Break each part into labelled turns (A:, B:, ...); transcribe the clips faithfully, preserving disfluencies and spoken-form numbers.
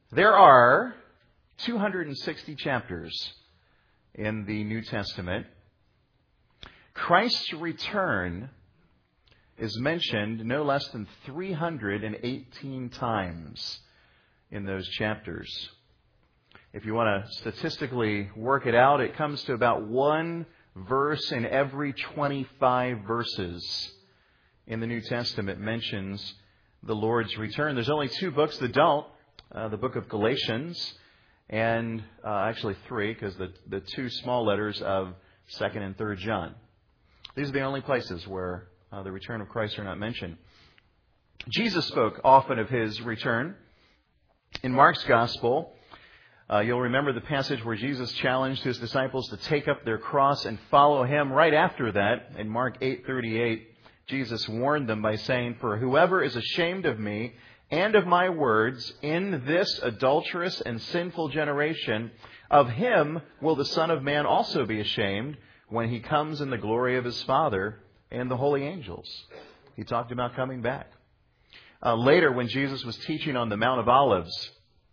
A: There are two hundred sixty chapters in the New Testament. Christ's return is mentioned no less than three hundred eighteen times in those chapters. If you want to statistically work it out, it comes to about one verse in every twenty-five verses in the New Testament mentions the Lord's return. There's only two books that don't. Uh, the book of Galatians and uh, actually three, because the, the two small letters of second and third John. These are the only places where uh, the return of Christ are not mentioned. Jesus spoke often of His return. In Mark's Gospel, uh, you'll remember the passage where Jesus challenged His disciples to take up their cross and follow Him. Right after that, in Mark eight thirty-eight, Jesus warned them by saying, "For whoever is ashamed of me and of my words in this adulterous and sinful generation, of him will the Son of Man also be ashamed when He comes in the glory of His Father and the holy angels." He talked about coming back. Uh, later, when Jesus was teaching on the Mount of Olives,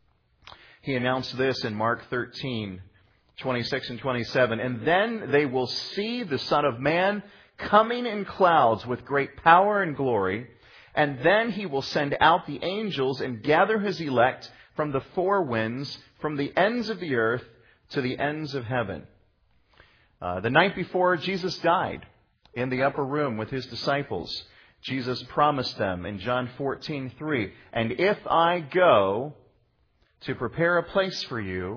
A: He announced this in Mark thirteen, twenty-six and twenty-seven. "And then they will see the Son of Man coming in clouds with great power and glory. And then He will send out the angels and gather His elect from the four winds, from the ends of the earth to the ends of heaven." Uh, the night before Jesus died, in the upper room with His disciples, Jesus promised them in John fourteen three, "And if I go to prepare a place for you,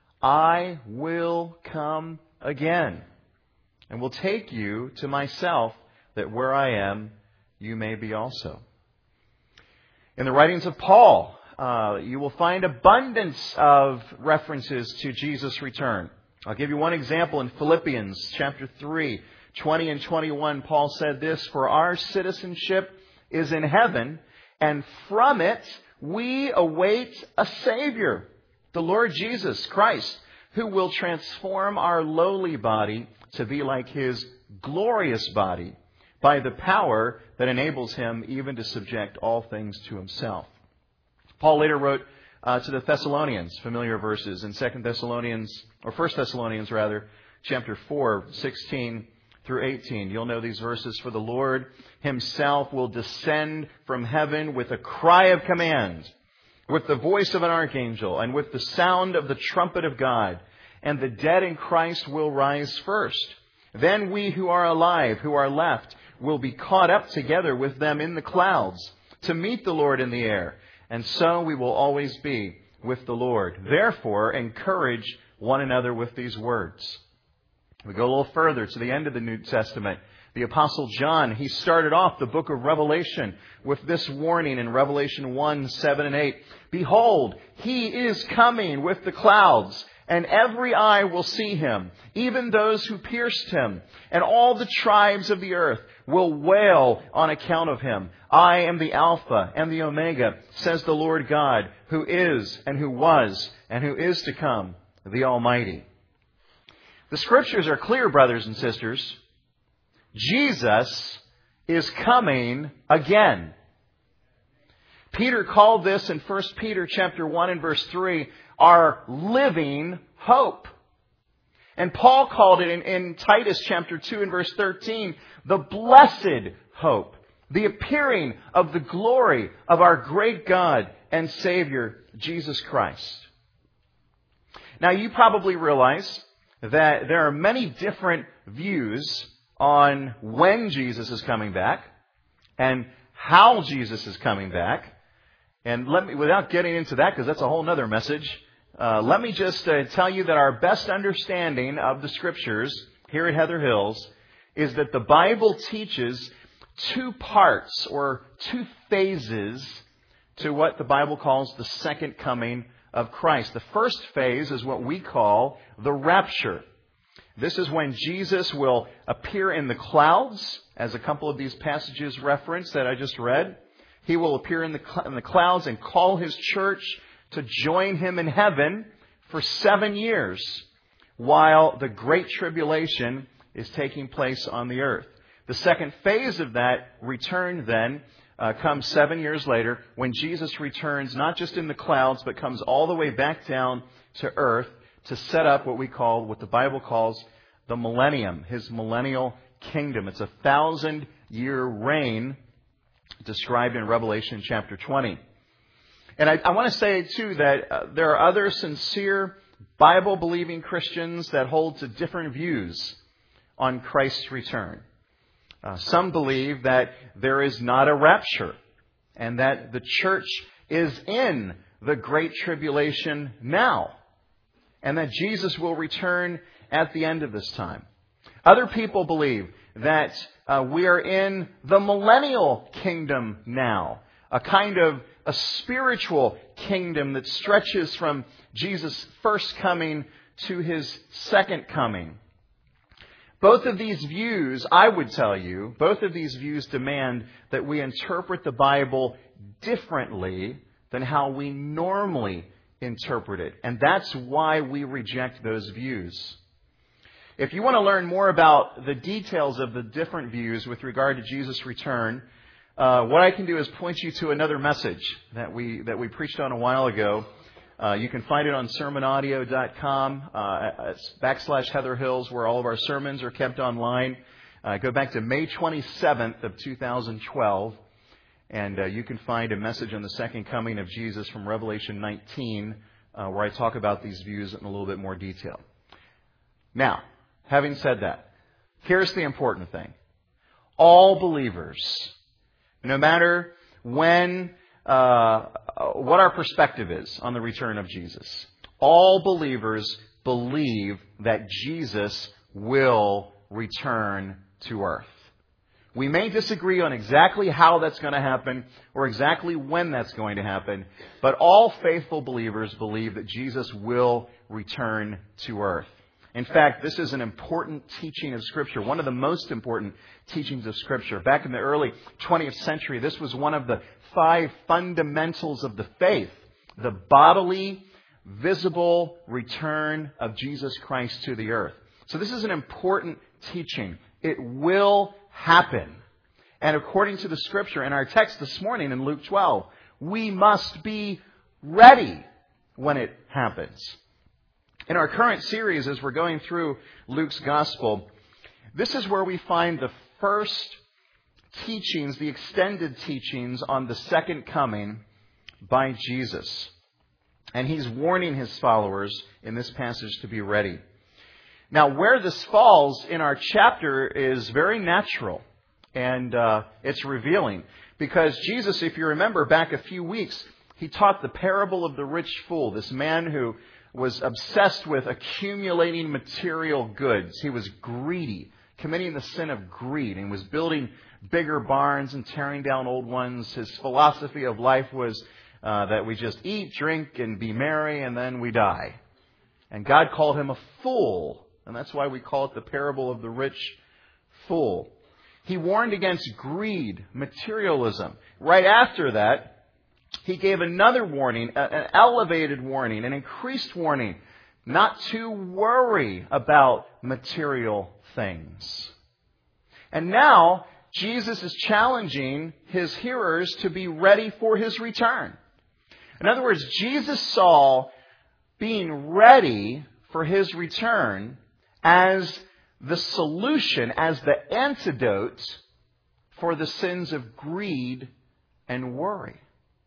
A: I will come again and will take you to myself, that where I am, you may be also." In the writings of Paul, uh, you will find abundance of references to Jesus' return. I'll give you one example in Philippians chapter three, twenty and twenty-one. Paul said this, "For our citizenship is in heaven, and from it we await a Savior, the Lord Jesus Christ, who will transform our lowly body to be like His glorious body, by the power that enables Him even to subject all things to Himself." Paul later wrote uh, to the Thessalonians, familiar verses in Second Thessalonians, or First Thessalonians rather, chapter four, sixteen through eighteen. You'll know these verses. "For the Lord Himself will descend from heaven with a cry of command, with the voice of an archangel, and with the sound of the trumpet of God. And the dead in Christ will rise first. Then we who are alive, who are left, will be caught up together with them in the clouds to meet the Lord in the air. And so we will always be with the Lord. Therefore, encourage one another with these words." We go a little further to the end of the New Testament. The Apostle John, he started off the book of Revelation with this warning in Revelation one, seven and eight. "Behold, He is coming with the clouds, and every eye will see Him, even those who pierced Him. And all the tribes of the earth will wail on account of Him. I am the Alpha and the Omega, says the Lord God, who is and who was and who is to come, the Almighty." The Scriptures are clear, brothers and sisters. Jesus is coming again. Peter called this in First Peter chapter one and verse three, our living hope. And Paul called it in, in Titus chapter two and verse thirteen, the blessed hope, the appearing of the glory of our great God and Savior, Jesus Christ. Now, you probably realize that there are many different views on when Jesus is coming back and how Jesus is coming back. And let me, without getting into that, because that's a whole other message, uh, let me just uh, tell you that our best understanding of the Scriptures here at Heather Hills is that the Bible teaches two parts or two phases to what the Bible calls the second coming of Christ. The first phase is what we call the rapture. This is when Jesus will appear in the clouds, as a couple of these passages reference that I just read. He will appear in the, cl- in the clouds and call His church to join Him in heaven for seven years, while the Great Tribulation is taking place on the earth. The second phase of that return then uh, comes seven years later when Jesus returns, not just in the clouds, but comes all the way back down to earth to set up what we call, what the Bible calls the millennium, his millennial kingdom. It's a thousand year reign described in Revelation chapter twenty. And I, I want to say, too, that uh, there are other sincere Bible-believing Christians that hold to different views on Christ's return. Uh, some believe that there is not a rapture and that the church is in the Great Tribulation now and that Jesus will return at the end of this time. Other people believe that uh, we are in the millennial kingdom now, a kind of a spiritual kingdom that stretches from Jesus' first coming to his second coming. Both of these views, I would tell you, both of these views demand that we interpret the Bible differently than how we normally interpret it. And that's why we reject those views. If you want to learn more about the details of the different views with regard to Jesus' return, uh, what I can do is point you to another message that we that we preached on a while ago. Uh, you can find it on sermon audio dot com, uh, backslash Heather Hills, where all of our sermons are kept online. Uh, go back to May twenty-seventh of two thousand twelve, and uh, you can find a message on the second coming of Jesus from Revelation nineteen, uh, where I talk about these views in a little bit more detail. Now, having said that, here's the important thing. All believers, no matter when, uh, what our perspective is on the return of Jesus, all believers believe that Jesus will return to earth. We may disagree on exactly how that's going to happen or exactly when that's going to happen, but all faithful believers believe that Jesus will return to earth. In fact, this is an important teaching of Scripture, one of the most important teachings of Scripture. Back in the early twentieth century, this was one of the five fundamentals of the faith, the bodily, visible return of Jesus Christ to the earth. So this is an important teaching. It will happen. And according to the Scripture, in our text this morning in Luke twelve, we must be ready when it happens. In our current series, as we're going through Luke's Gospel, this is where we find the first teachings, the extended teachings on the second coming by Jesus. And he's warning his followers in this passage to be ready. Now, where this falls in our chapter is very natural, and uh, it's revealing. Because Jesus, if you remember back a few weeks, he taught the parable of the rich fool, this man who was obsessed with accumulating material goods. He was greedy, committing the sin of greed, and was building bigger barns and tearing down old ones. His philosophy of life was uh, that we just eat, drink, and be merry, and then we die. And God called him a fool, and that's why we call it the parable of the rich fool. He warned against greed, materialism. Right after that, he gave another warning, an elevated warning, an increased warning, not to worry about material things. And now, Jesus is challenging his hearers to be ready for his return. In other words, Jesus saw being ready for his return as the solution, as the antidote for the sins of greed and worry.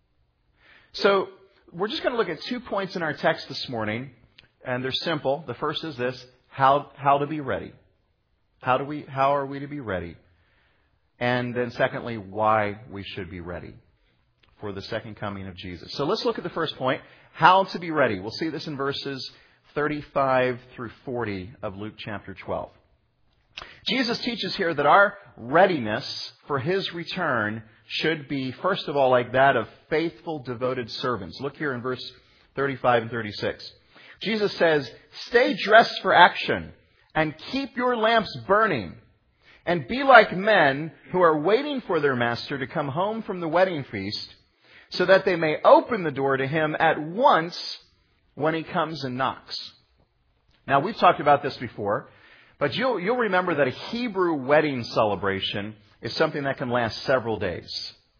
A: So, we're just going to look at two points in our text this morning, and they're simple. The first is this: how how to be ready. How do we how are we to be ready? And then secondly, why we should be ready for the second coming of Jesus. So let's look at the first point, how to be ready. We'll see this in verses thirty-five through forty of Luke chapter twelve. Jesus teaches here that our readiness for his return should be, first of all, like that of faithful, devoted servants. Look here in verse thirty-five and thirty-six. Jesus says, "Stay dressed for action and keep your lamps burning, and be like men who are waiting for their master to come home from the wedding feast, so that they may open the door to him at once when he comes and knocks." Now, we've talked about this before, but you'll, you'll remember that a Hebrew wedding celebration is something that can last several days.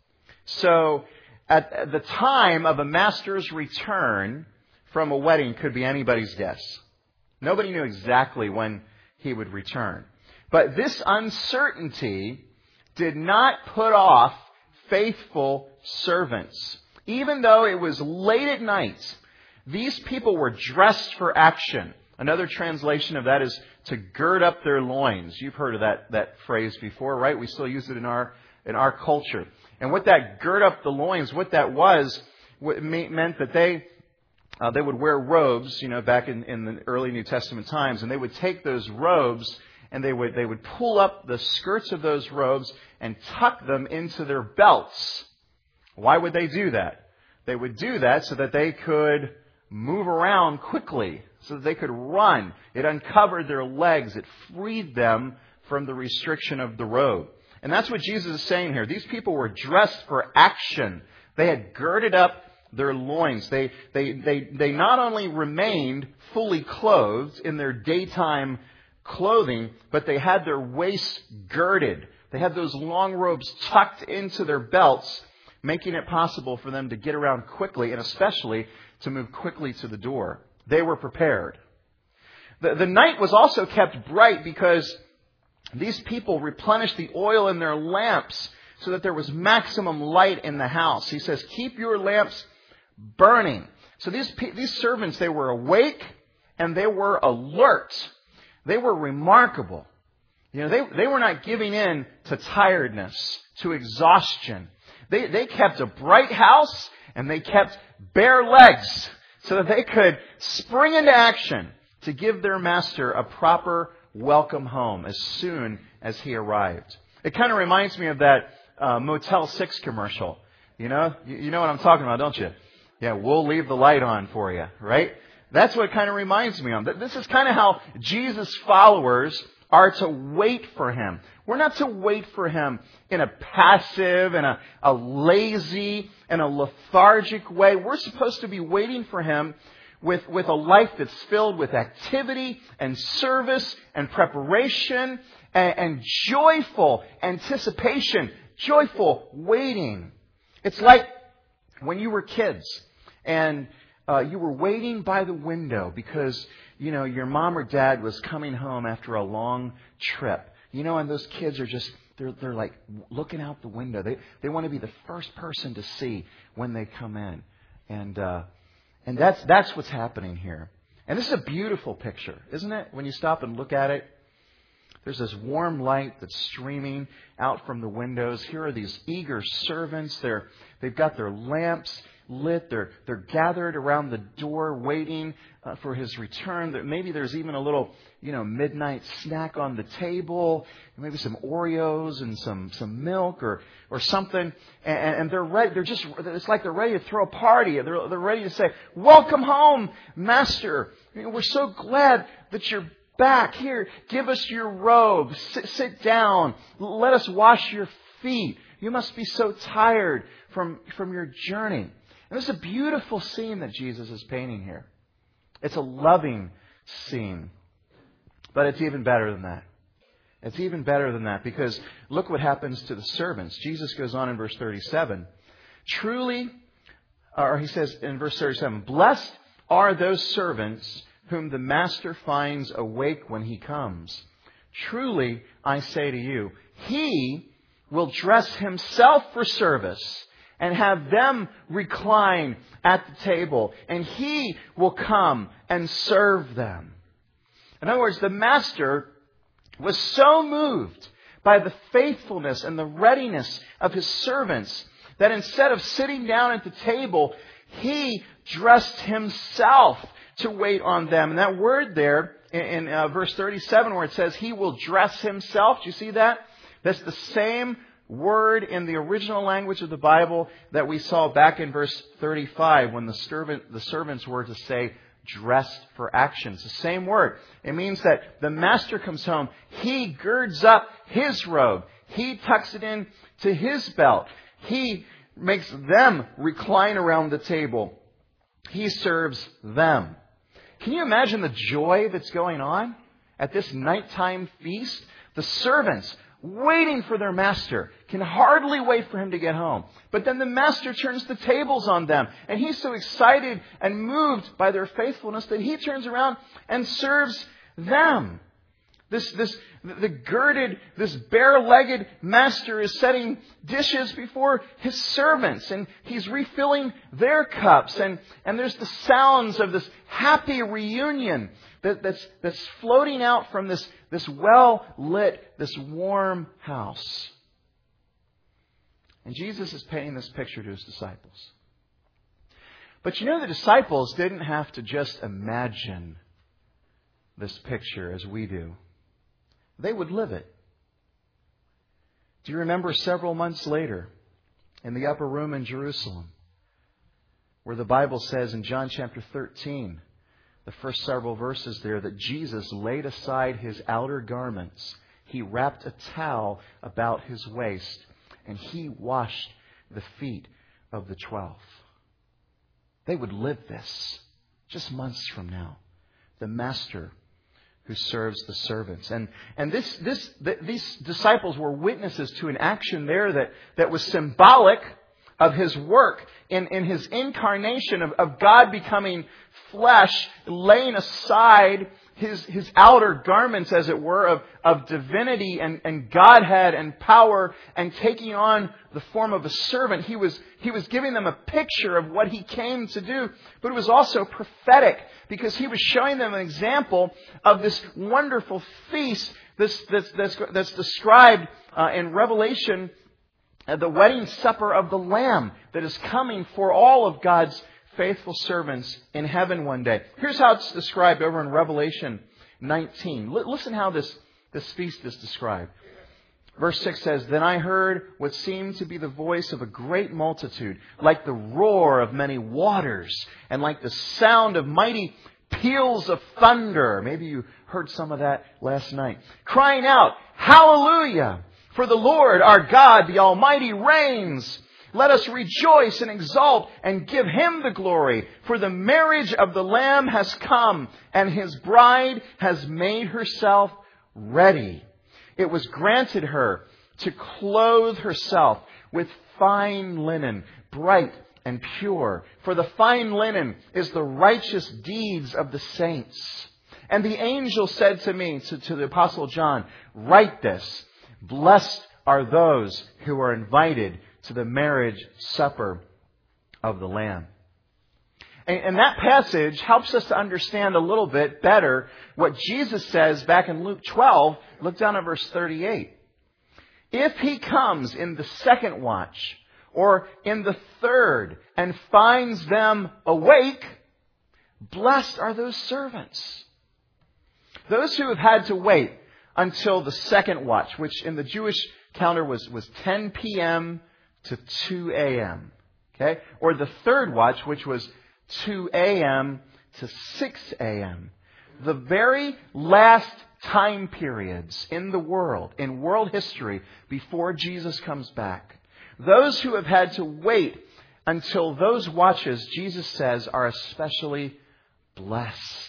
A: So at the time of a master's return from a wedding could be anybody's guess. Nobody knew exactly when he would return. But this uncertainty did not put off faithful servants. Even though it was late at night, these people were dressed for action. Another translation of that is to gird up their loins. You've heard of that, that phrase before, right? We still use it in our in our culture. And what that gird up the loins, what that was, what meant that they uh, they would wear robes, you know, back in, in the early New Testament times, and they would take those robes and they would they would pull up the skirts of those robes and tuck them into their belts. Why would they do that? They would do that so that they could move around quickly, so that they could run. It uncovered their legs. It freed them from the restriction of the robe. And that's what Jesus is saying here. These people were dressed for action. They had girded up their loins. They, they, they, they not only remained fully clothed in their daytime clothing, but they had their waists girded. They had those long robes tucked into their belts, making it possible for them to get around quickly, and especially to move quickly to the door. They were prepared. The, the night was also kept bright because these people replenished the oil in their lamps so that there was maximum light in the house. He says, keep your lamps burning. So these, these servants, they were awake and they were alert. They were remarkable. You know, they, they were not giving in to tiredness, to exhaustion. They, they kept a bright house and they kept bare legs so that they could spring into action to give their master a proper welcome home as soon as he arrived. It kind of reminds me of that uh, Motel six commercial. You know, you, you know what I'm talking about, don't you? Yeah, we'll leave the light on for you, right? That's what it kind of reminds me of. This is kind of how Jesus' followers are to wait for Him. We're not to wait for Him in a passive and a, a lazy and a lethargic way. We're supposed to be waiting for Him with, with a life that's filled with activity and service and preparation and, and joyful anticipation, joyful waiting. It's like when you were kids and uh, you were waiting by the window because, you know, your mom or dad was coming home after a long trip. You know, and those kids are just, they're they're like looking out the window. They they want to be the first person to see when they come in. And uh, and that's that's what's happening here. And this is a beautiful picture, isn't it? When you stop and look at it, there's this warm light that's streaming out from the windows. Here are these eager servants. They're they've got their lamps lit. They're they're gathered around the door waiting uh, for his return. Maybe there's even a little, you know, midnight snack on the table. Maybe some Oreos and some some milk or or something. And, and they're ready. They're just it's like they're ready to throw a party. They're they're ready to say, "Welcome home, Master. We're so glad that you're back. Here, give us your robe. Sit, sit down. Let us wash your feet. You must be so tired from from your journey." And this is a beautiful scene that Jesus is painting here. It's a loving scene. But it's even better than that. It's even better than that because look what happens to the servants. Jesus goes on in verse thirty-seven. Truly, or he says in verse thirty-seven, blessed are those servants whom the master finds awake when he comes. Truly, I say to you, he will dress himself for service and have them recline at the table, and he will come and serve them. In other words, the master was so moved by the faithfulness and the readiness of his servants that instead of sitting down at the table, he dressed himself to wait on them. And that word there in, in uh, verse thirty-seven where it says he will dress himself, do you see that? That's the same word in the original language of the Bible that we saw back in verse thirty-five when the servant, the servants were to say dressed for action. It's the same word. It means that the master comes home. He girds up his robe. He tucks it in to his belt. He makes them recline around the table. He serves them. Can you imagine the joy that's going on at this nighttime feast? The servants waiting for their master, can hardly wait for him to get home. But then the master turns the tables on them. And he's so excited and moved by their faithfulness that he turns around and serves them. This, this, the girded, this bare-legged master is setting dishes before his servants, and he's refilling their cups. And, and there's the sounds of this happy reunion that, that's, that's floating out from this, this well-lit, this warm house. And Jesus is painting this picture to his disciples. But you know, the disciples didn't have to just imagine this picture as we do. They would live it. Do you remember several months later in the upper room in Jerusalem, where the Bible says in John chapter thirteen, the first several verses there, that Jesus laid aside his outer garments. He wrapped a towel about his waist, and he washed the feet of the twelve. They would live this just months from now. The master who serves the servants. And and this this th- these disciples were witnesses to an action there that, that was symbolic of his work in, in his incarnation, of, of God becoming flesh, laying aside his his outer garments, as it were, of, of divinity and, and Godhead and power, and taking on the form of a servant. He was he was giving them a picture of what he came to do, but it was also prophetic, because he was showing them an example of this wonderful feast this, that's, that's, that's described uh, in Revelation, uh, the wedding supper of the Lamb that is coming for all of God's faithful servants in heaven one day. Here's how it's described over in Revelation nineteen. L- listen how this, this feast is described. Verse six says, "Then I heard what seemed to be the voice of a great multitude, like the roar of many waters, and like the sound of mighty peals of thunder." Maybe you heard some of that last night. "Crying out, 'Hallelujah! For the Lord our God, the Almighty, reigns. Let us rejoice and exult and give Him the glory. For the marriage of the Lamb has come, and His bride has made herself ready. It was granted her to clothe herself with fine linen, bright and pure. For the fine linen is the righteous deeds of the saints.' And the angel said to me," to, to the Apostle John, "Write this, blessed are those who are invited to the marriage supper of the Lamb." And, and that passage helps us to understand a little bit better what Jesus says back in Luke twelve. Look down at verse thirty-eight. "If he comes in the second watch or in the third and finds them awake, blessed are those servants." Those who have had to wait until the second watch, which in the Jewish calendar was, was ten p.m. to two a.m. Okay? Or the third watch, which was two a.m. to six a.m. The very last time periods in the world, in world history, before Jesus comes back. Those who have had to wait until those watches, Jesus says, are especially blessed.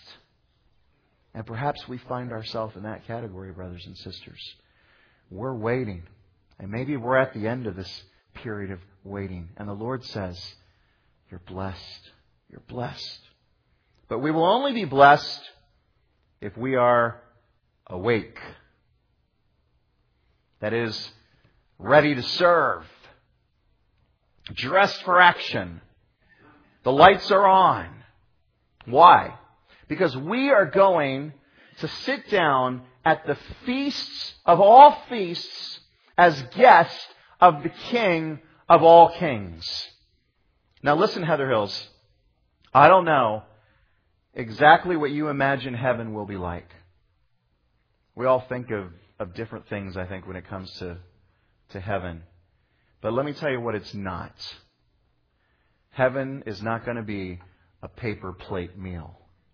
A: And perhaps we find ourselves in that category, brothers and sisters. We're waiting. And maybe we're at the end of this period of waiting. And the Lord says, you're blessed. You're blessed. But we will only be blessed if we are awake. That is, ready to serve. Dressed for action. The lights are on. Why? Because we are going to sit down at the feasts of all feasts as guests of the King of all kings. Now listen, Heather Hills. I don't know exactly what you imagine heaven will be like. We all think of, of different things, I think, when it comes to, to heaven. But let me tell you what it's not. Heaven is not going to be a paper plate meal.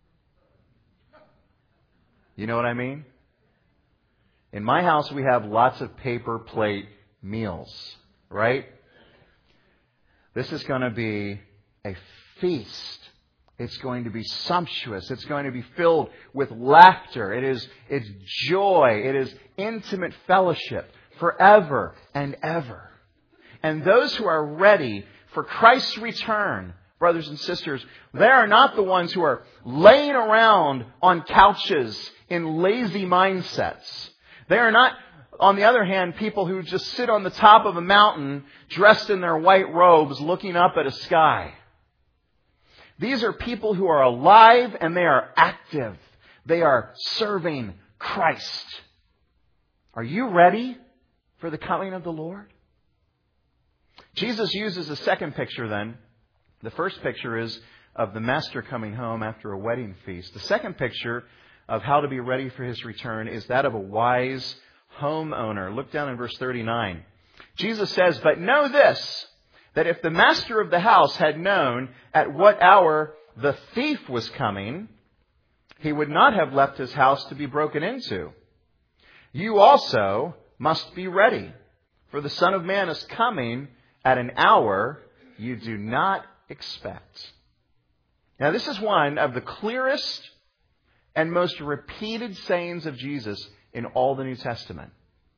A: You know what I mean? In my house, we have lots of paper plate meals, right? This is going to be a feast. It's going to be sumptuous. It's going to be filled with laughter. It is, it's joy. It is intimate fellowship. forever and ever. And those who are ready for Christ's return, brothers and sisters, they are not the ones who are laying around on couches in lazy mindsets. They are not, on the other hand, people who just sit on the top of a mountain dressed in their white robes looking up at a sky. These are people who are alive and they are active. They are serving Christ. Are you ready for the coming of the Lord? Jesus uses a second picture then. The first picture is of the master coming home after a wedding feast. The second picture of how to be ready for his return is that of a wise homeowner. Look down in verse thirty-nine. Jesus says, "But know this, that if the master of the house had known at what hour the thief was coming, he would not have left his house to be broken into. You also must be ready, for the Son of Man is coming at an hour you do not expect." Now, this is one of the clearest and most repeated sayings of Jesus in all the New Testament.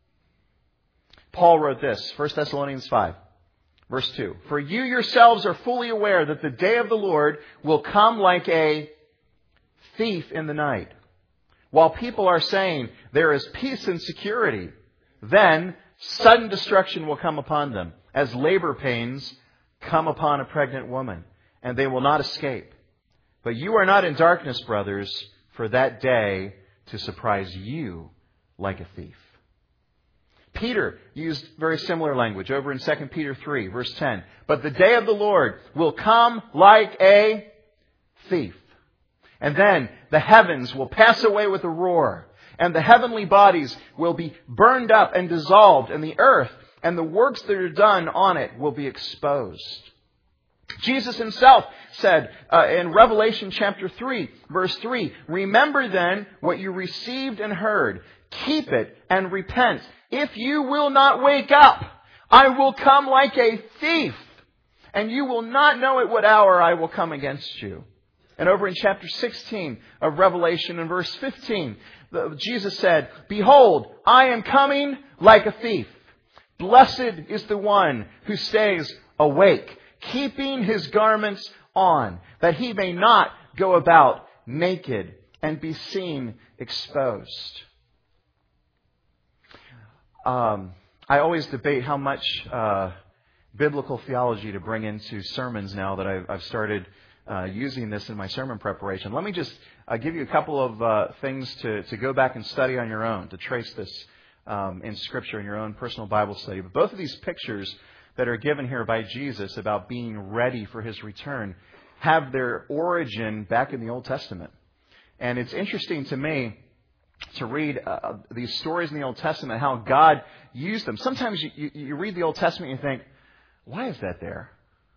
A: Paul wrote this, First Thessalonians five, verse two. "For you yourselves are fully aware that the day of the Lord will come like a thief in the night. While people are saying there is peace and security, then sudden destruction will come upon them, as labor pains come upon a pregnant woman, and they will not escape. But you are not in darkness, brothers, for that day to surprise you like a thief." Peter used very similar language over in Second Peter three, verse ten. "But the day of the Lord will come like a thief. And then the heavens will pass away with a roar, and the heavenly bodies will be burned up and dissolved, and the earth and the works that are done on it will be exposed." Jesus himself said uh, in Revelation chapter three, verse three, "Remember then what you received and heard. Keep it and repent. If you will not wake up, I will come like a thief, and you will not know at what hour I will come against you." And over in chapter sixteen of Revelation in verse fifteen, Jesus said, "Behold, I am coming like a thief. Blessed is the one who stays awake, keeping his garments on, that he may not go about naked and be seen exposed." Um, I always debate how much uh, biblical theology to bring into sermons now that I've, I've started uh, using this in my sermon preparation. Let me just uh, give you a couple of uh, things to, to go back and study on your own, to trace this um, in Scripture in your own personal Bible study. But both of these pictures that are given here by Jesus about being ready for his return have their origin back in the Old Testament. And it's interesting to me to read uh, these stories in the Old Testament, how God used them. Sometimes you, you, you read the Old Testament and you think, why is that there?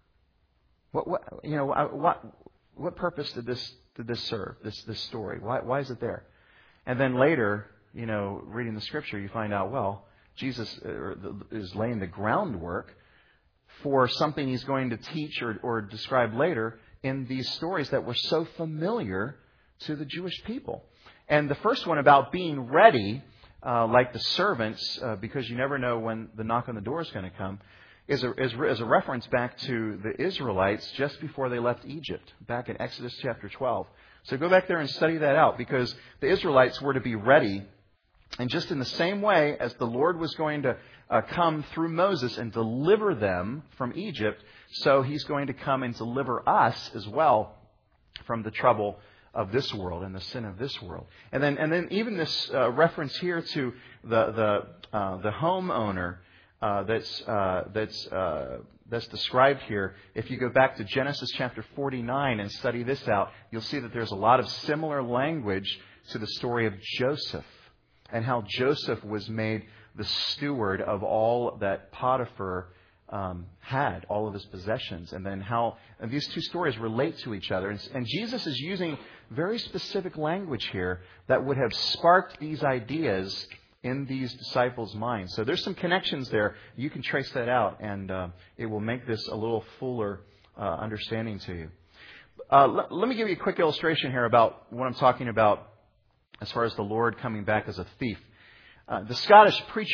A: What, what you know, what what purpose did this did this serve? This this story? Why why is it there? And then later, you know, reading the Scripture, you find out, well, Jesus is laying the groundwork for something he's going to teach or, or describe later in these stories that were so familiar to the Jewish people. And the first one about being ready, uh, like the servants, uh, because you never know when the knock on the door is going to come, is a, is, is a reference back to the Israelites just before they left Egypt, back in Exodus chapter twelve. So go back there and study that out, because the Israelites were to be ready. And just in the same way as the Lord was going to uh, come through Moses and deliver them from Egypt, so he's going to come and deliver us as well from the trouble of this world and the sin of this world. And then, and then even this uh, reference here to the the uh, the homeowner uh, that's uh, that's uh, that's described here. If you go back to Genesis chapter forty-nine and study this out, you'll see that there's a lot of similar language to the story of Joseph and how Joseph was made the steward of all that Potiphar Um, had, all of his possessions, and then how and these two stories relate to each other. And, and Jesus is using very specific language here that would have sparked these ideas in these disciples' minds. So there's some connections there. You can trace that out, and uh, it will make this a little fuller uh, understanding to you. Uh, l- let me give you a quick illustration here about what I'm talking about as far as the Lord coming back as a thief. Uh, the Scottish preacher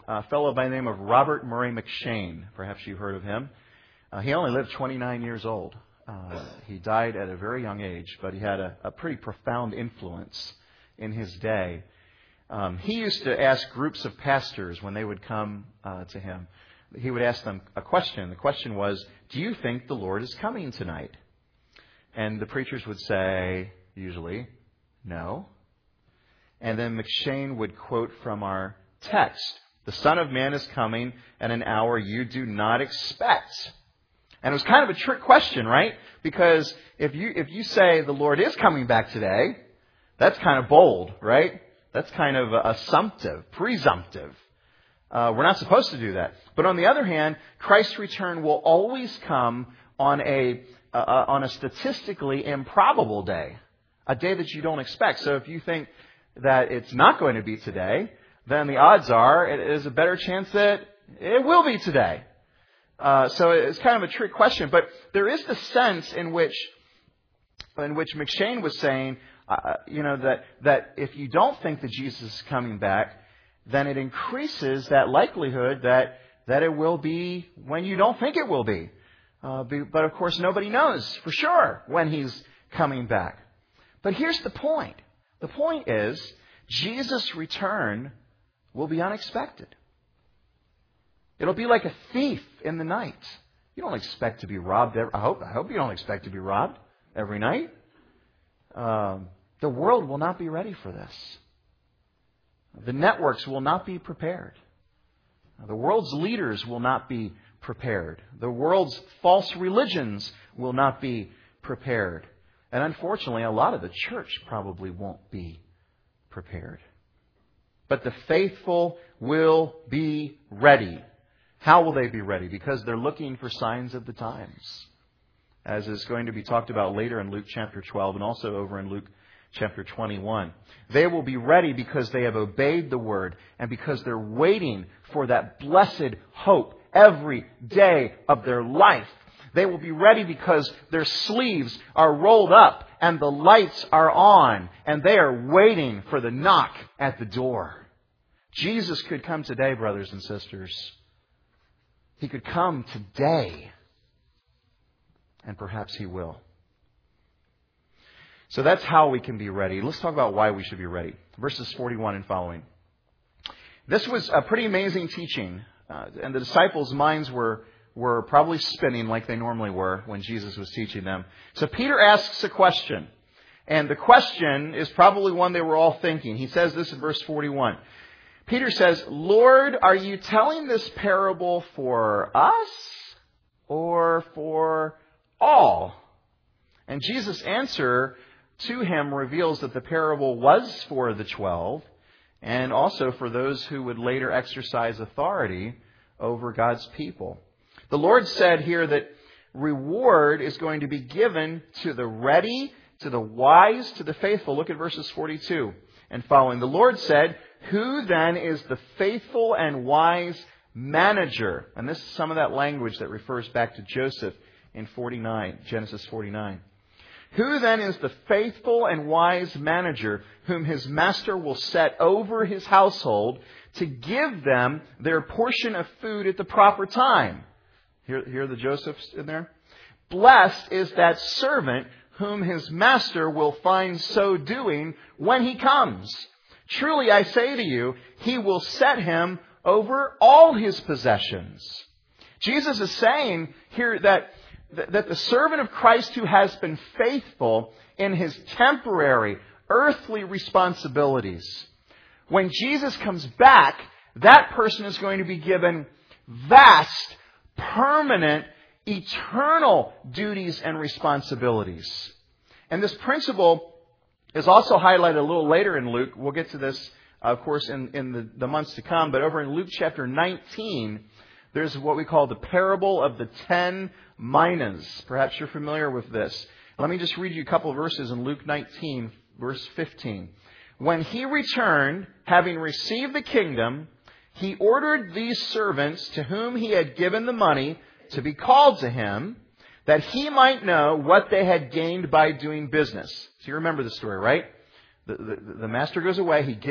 A: a fellow by the name of Robert Murray M'Cheyne. Perhaps you've heard of him. Uh, he only lived twenty-nine years old. Uh, he died at a very young age, but he had a, a pretty profound influence in his day. Um, he used to ask groups of pastors when they would come uh, to him, he would ask them a question. The question was, do you think the Lord is coming tonight? And the preachers would say, usually, no. And then M'Cheyne would quote from our text, the Son of Man is coming at an hour you do not expect. And it was kind of a trick question, right? Because if you if you say the Lord is coming back today, that's kind of bold, right? That's kind of assumptive, presumptive. Uh, we're not supposed to do that. But on the other hand, Christ's return will always come on a uh, on a statistically improbable day, a day that you don't expect. So if you think that it's not going to be today, then the odds are it is a better chance that it will be today. Uh, so it's kind of a trick question, but there is the sense in which in which M'Cheyne was saying, uh, you know, that that if you don't think that Jesus is coming back, then it increases that likelihood that that it will be when you don't think it will be. Uh, be but of course, nobody knows for sure when He's coming back. But here's the point. The point is, Jesus' return will be unexpected. It'll be like a thief in the night. You don't expect to be robbed. Every, I hope. I hope you don't expect to be robbed every night. Um, the world will not be ready for this. The networks will not be prepared. The world's leaders will not be prepared. The world's false religions will not be prepared. And unfortunately, a lot of the church probably won't be prepared. But the faithful will be ready. How will they be ready? Because they're looking for signs of the times, as is going to be talked about later in Luke chapter twelve and also over in Luke chapter twenty-one. They will be ready because they have obeyed the word and because they're waiting for that blessed hope every day of their life. They will be ready because their sleeves are rolled up and the lights are on and they are waiting for the knock at the door. Jesus could come today, brothers and sisters. He could come today. And perhaps He will. So that's how we can be ready. Let's talk about why we should be ready. Verses forty-one and following. This was a pretty amazing teaching. Uh, and the disciples' minds were, were probably spinning like they normally were when Jesus was teaching them. So Peter asks a question. And the question is probably one they were all thinking. He says this in verse forty-one. Peter says, Lord, are you telling this parable for us or for all? And Jesus' answer to him reveals that the parable was for the twelve and also for those who would later exercise authority over God's people. The Lord said here that reward is going to be given to the ready, to the wise, to the faithful. Look at verses forty-two and following. The Lord said, who then is the faithful and wise manager? And this is some of that language that refers back to Joseph in forty-nine, Genesis forty-nine. Who then is the faithful and wise manager whom his master will set over his household to give them their portion of food at the proper time? Hear, hear the Josephs in there? Blessed is that servant whom his master will find so doing when he comes. Truly I say to you, he will set him over all his possessions. Jesus is saying here that, that the servant of Christ who has been faithful in his temporary, earthly responsibilities, when Jesus comes back, that person is going to be given vast, permanent, eternal duties and responsibilities. And this principle is also highlighted a little later in Luke. We'll get to this, of course, in, in the, the months to come. But over in Luke chapter nineteen, there's what we call the parable of the ten minas. Perhaps you're familiar with this. Let me just read you a couple of verses in Luke nineteen, verse fifteen. When he returned, having received the kingdom, he ordered these servants to whom he had given the money to be called to him, that he might know what they had gained by doing business. So you remember the story, right? The, the, the master goes away. He gives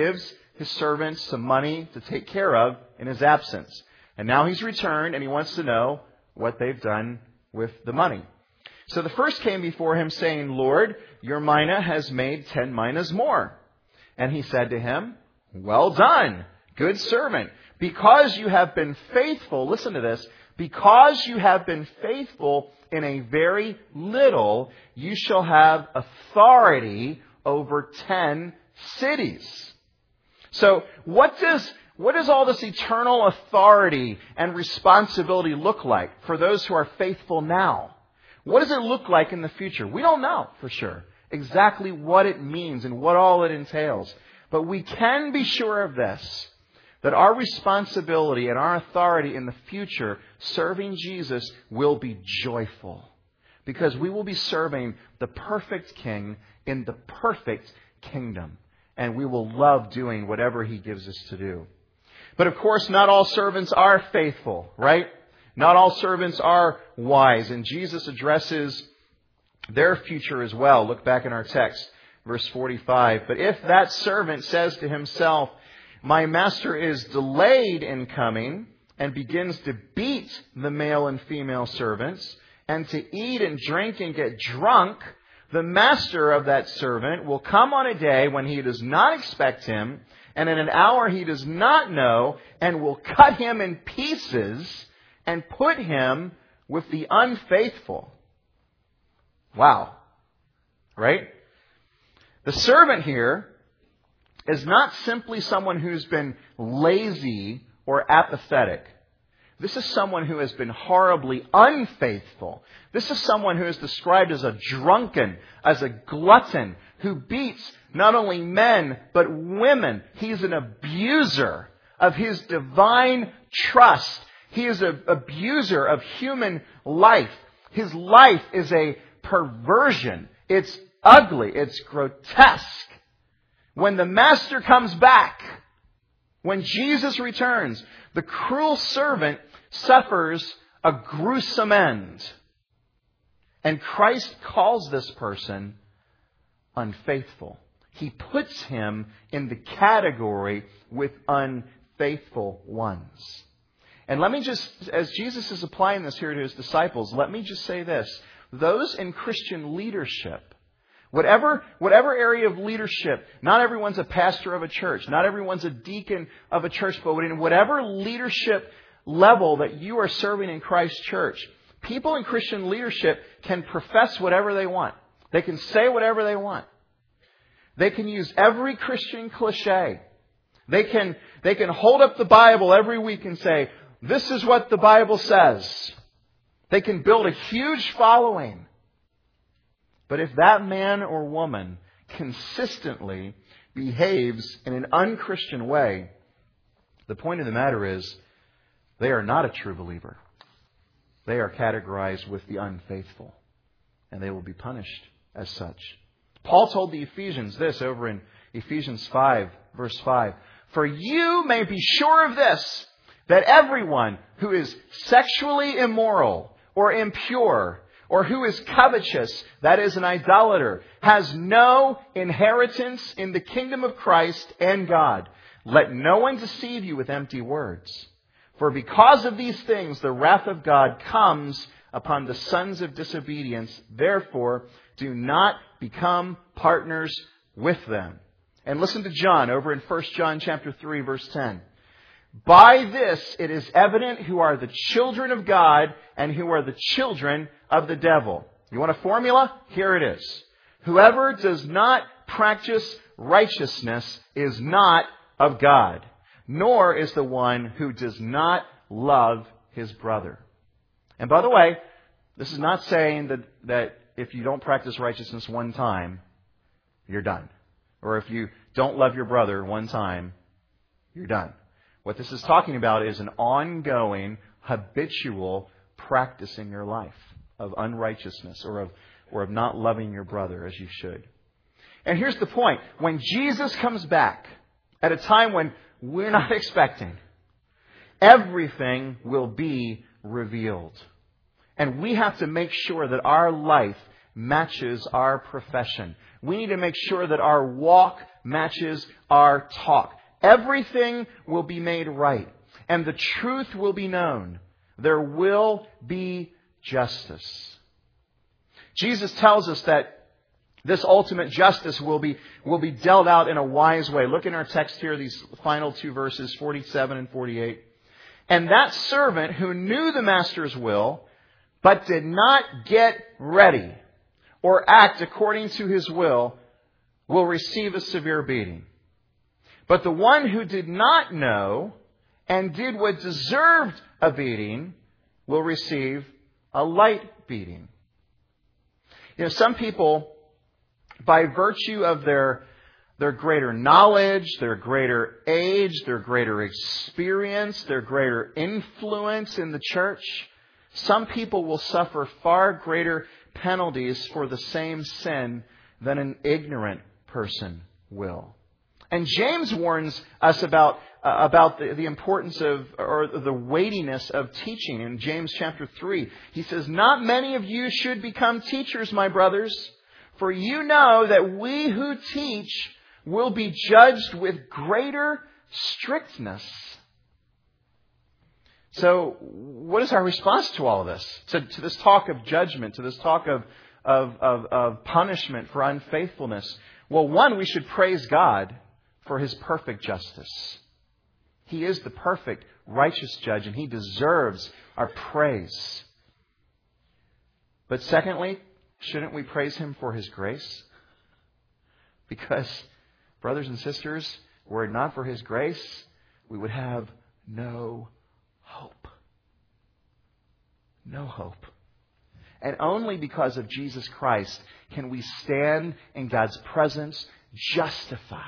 A: his servants some money to take care of in his absence. And now he's returned and he wants to know what they've done with the money. So the first came before him saying, Lord, your mina has made ten minas more. And he said to him, well done, good servant. Because you have been faithful, listen to this, because you have been faithful in a very little, you shall have authority over ten cities. So what does, what does all this eternal authority and responsibility look like for those who are faithful now? What does it look like in the future? We don't know for sure exactly what it means and what all it entails. But we can be sure of this, that our responsibility and our authority in the future serving Jesus will be joyful. Because we will be serving the perfect King in the perfect kingdom. And we will love doing whatever He gives us to do. But of course, not all servants are faithful, right? Not all servants are wise. And Jesus addresses their future as well. Look back in our text, verse forty-five. But if that servant says to himself, my master is delayed in coming, and begins to beat the male and female servants, and to eat and drink and get drunk, the master of that servant will come on a day when he does not expect him, and in an hour he does not know, and will cut him in pieces and put him with the unfaithful. Wow. Right? The servant here is not simply someone who's been lazy or apathetic. This is someone who has been horribly unfaithful. This is someone who is described as a drunken, as a glutton, who beats not only men, but women. He's an abuser of his divine trust. He is an abuser of human life. His life is a perversion. It's ugly. It's grotesque. When the master comes back, when Jesus returns, the cruel servant suffers a gruesome end. And Christ calls this person unfaithful. He puts him in the category with unfaithful ones. And let me just, as Jesus is applying this here to His disciples, let me just say this. Those in Christian leadership, Whatever, whatever area of leadership, not everyone's a pastor of a church, not everyone's a deacon of a church, but in whatever leadership level that you are serving in Christ's church, people in Christian leadership can profess whatever they want. They can say whatever they want. They can use every Christian cliche. They can, they can hold up the Bible every week and say, this is what the Bible says. They can build a huge following. But if that man or woman consistently behaves in an unchristian way, the point of the matter is they are not a true believer. They are categorized with the unfaithful, and they will be punished as such. Paul told the Ephesians this over in Ephesians five, verse five. For you may be sure of this, that everyone who is sexually immoral or impure, or who is covetous, that is an idolater, has no inheritance in the kingdom of Christ and God. Let no one deceive you with empty words. For because of these things, the wrath of God comes upon the sons of disobedience. Therefore, do not become partners with them. And listen to John over in First John chapter three, verse ten. By this it is evident who are the children of God and who are the children of the devil. You want a formula? Here it is. Whoever does not practice righteousness is not of God, nor is the one who does not love his brother. And by the way, this is not saying that, that if you don't practice righteousness one time, you're done. Or if you don't love your brother one time, you're done. What this is talking about is an ongoing, habitual practice in your life of unrighteousness or of, or of not loving your brother as you should. And here's the point. When Jesus comes back at a time when we're not expecting, everything will be revealed. And we have to make sure that our life matches our profession. We need to make sure that our walk matches our talk. Everything will be made right, and the truth will be known. There will be justice. Jesus tells us that this ultimate justice will be, will be dealt out in a wise way. Look in our text here, these final two verses, forty-seven and forty-eight. And that servant who knew the master's will, but did not get ready or act according to his will, will receive a severe beating. But the one who did not know and did what deserved a beating will receive a light beating. You know, some people, by virtue of their, their greater knowledge, their greater age, their greater experience, their greater influence in the church, some people will suffer far greater penalties for the same sin than an ignorant person will. And James warns us about uh, about the, the importance of, or the weightiness of teaching. In James chapter three, he says, "Not many of you should become teachers, my brothers, for you know that we who teach will be judged with greater strictness." So, what is our response to all of this? To, to this talk of judgment, to this talk of, of, of, of punishment for unfaithfulness? Well, one, we should praise God for His perfect justice. He is the perfect, righteous judge, and He deserves our praise. But secondly, shouldn't we praise Him for His grace? Because, brothers and sisters, were it not for His grace, we would have no hope. No hope. And only because of Jesus Christ can we stand in God's presence justified.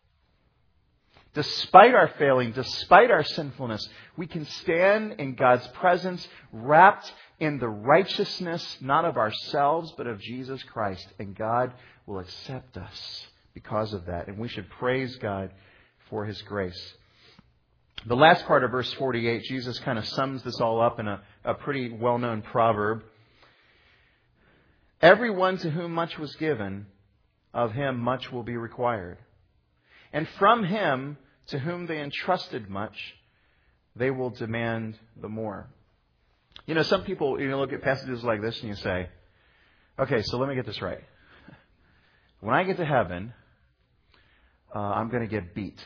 A: Despite our failing, despite our sinfulness, we can stand in God's presence wrapped in the righteousness, not of ourselves, but of Jesus Christ. And God will accept us because of that. And we should praise God for His grace. The last part of verse forty-eight, Jesus kind of sums this all up in a, a pretty well-known proverb. "Everyone to whom much was given, of him much will be required. And from him to whom they entrusted much, they will demand the more." You know, some people, you know, look at passages like this and you say, okay, so let me get this right. When I get to heaven, uh, I'm going to get beat.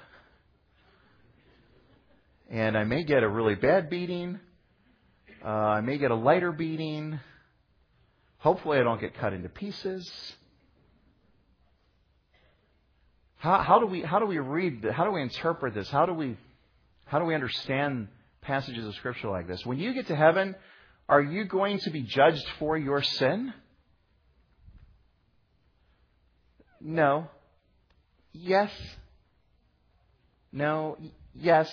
A: And I may get a really bad beating. Uh, I may get a lighter beating. Hopefully I don't get cut into pieces. How, how do we how do we read how do we interpret this? How do we how do we understand passages of Scripture like this? When you get to heaven, are you going to be judged for your sin? No. Yes. No. Yes.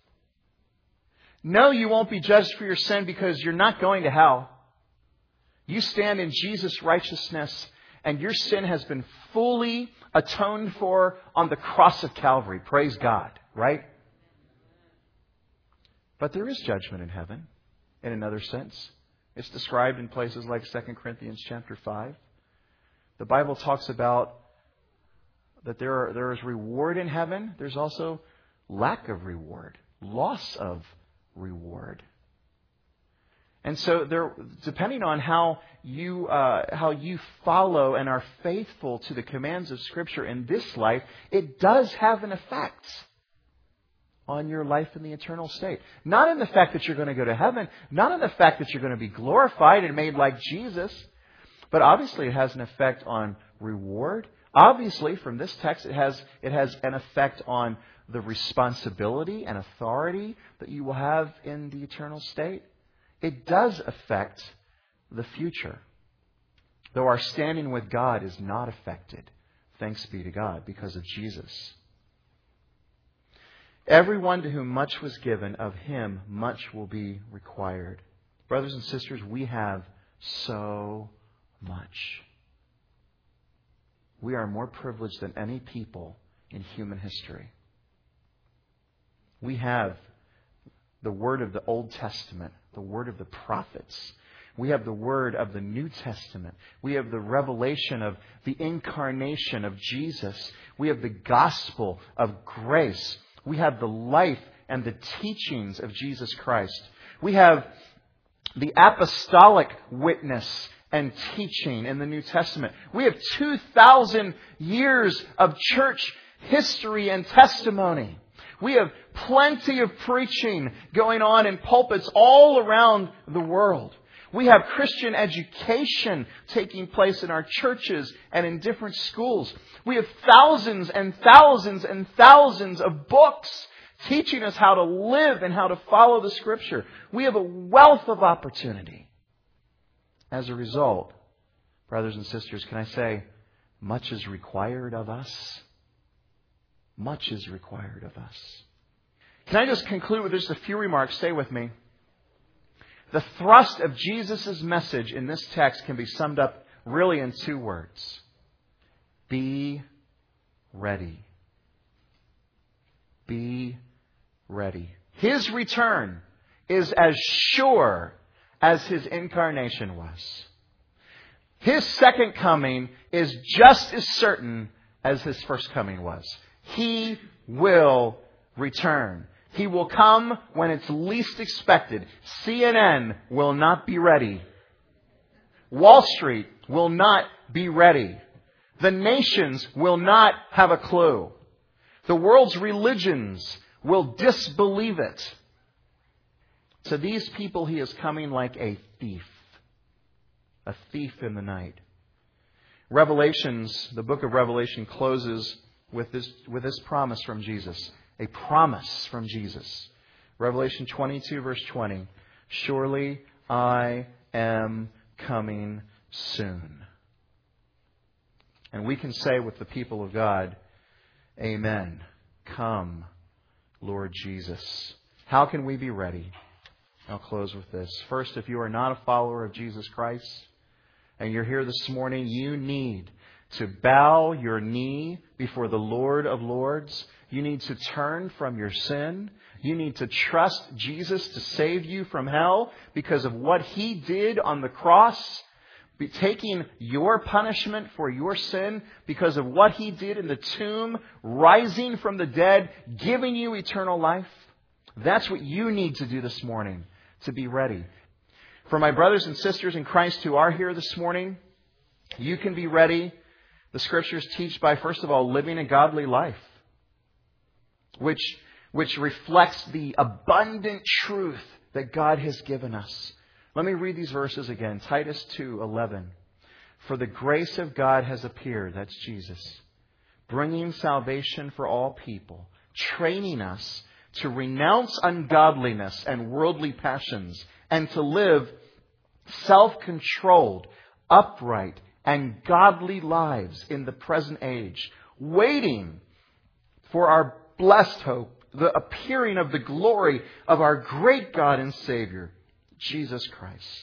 A: No, you won't be judged for your sin because you're not going to hell. You stand in Jesus' righteousness, and your sin has been fully atoned for on the cross of Calvary. Praise God, right? But there is judgment in heaven, in another sense. It's described in places like Second Corinthians chapter five. The Bible talks about that there are, there is reward in heaven. There's also lack of reward, loss of reward. And so, there, depending on how you uh, how you follow and are faithful to the commands of Scripture in this life, it does have an effect on your life in the eternal state. Not in the fact that you're going to go to heaven, not in the fact that you're going to be glorified and made like Jesus, but obviously it has an effect on reward. Obviously, from this text, it has it has an effect on the responsibility and authority that you will have in the eternal state. It does affect the future. Though our standing with God is not affected, thanks be to God, because of Jesus. Everyone to whom much was given, of him much will be required. Brothers and sisters, we have so much. We are more privileged than any people in human history. We have the word of the Old Testament, the word of the prophets. We have the Word of the New Testament. We have the revelation of the incarnation of Jesus. We have the gospel of grace. We have the life and the teachings of Jesus Christ. We have the apostolic witness and teaching in the New Testament. We have two thousand years of church history and testimony. We have plenty of preaching going on in pulpits all around the world. We have Christian education taking place in our churches and in different schools. We have thousands and thousands and thousands of books teaching us how to live and how to follow the Scripture. We have a wealth of opportunity. As a result, brothers and sisters, can I say, much is required of us? Much is required of us. Can I just conclude with just a few remarks? Stay with me. The thrust of Jesus' message in this text can be summed up really in two words. Be ready. Be ready. His return is as sure as His incarnation was. His second coming is just as certain as His first coming was. He will return. He will come when it's least expected. C N N will not be ready. Wall Street will not be ready. The nations will not have a clue. The world's religions will disbelieve it. To these people, He is coming like a thief. A thief in the night. Revelations, the book of Revelation closes with this, with this promise from Jesus. A promise from Jesus. Revelation twenty-two, verse twenty. Surely I am coming soon. And we can say with the people of God, Amen. Come, Lord Jesus. How can we be ready? I'll close with this. First, if you are not a follower of Jesus Christ, and you're here this morning, you need to bow your knee before the Lord of Lords. You need to turn from your sin. You need to trust Jesus to save you from hell because of what He did on the cross, taking your punishment for your sin because of what He did in the tomb, rising from the dead, giving you eternal life. That's what you need to do this morning to be ready. For my brothers and sisters in Christ who are here this morning, you can be ready. The Scriptures teach by, first of all, living a godly life, which, which reflects the abundant truth that God has given us. Let me read these verses again. Titus two eleven. For the grace of God has appeared, that's Jesus, bringing salvation for all people, training us to renounce ungodliness and worldly passions, and to live self-controlled, upright, and godly lives in the present age, waiting for our blessed hope, the appearing of the glory of our great God and Savior, Jesus Christ.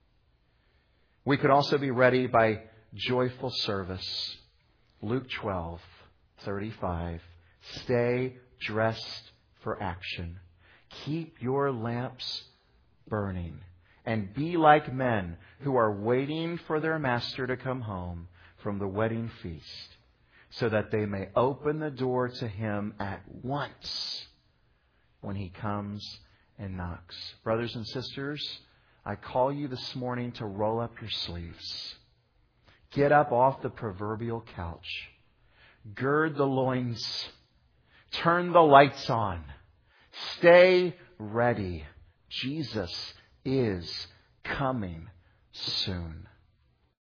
A: We could also be ready by joyful service. Luke twelve thirty-five. Stay dressed for action. Keep your lamps burning. And be like men who are waiting for their master to come home from the wedding feast, so that they may open the door to him at once when he comes and knocks. Brothers and sisters, I call you this morning to roll up your sleeves. Get up off the proverbial couch. Gird the loins. Turn the lights on. Stay ready. Jesus is coming soon.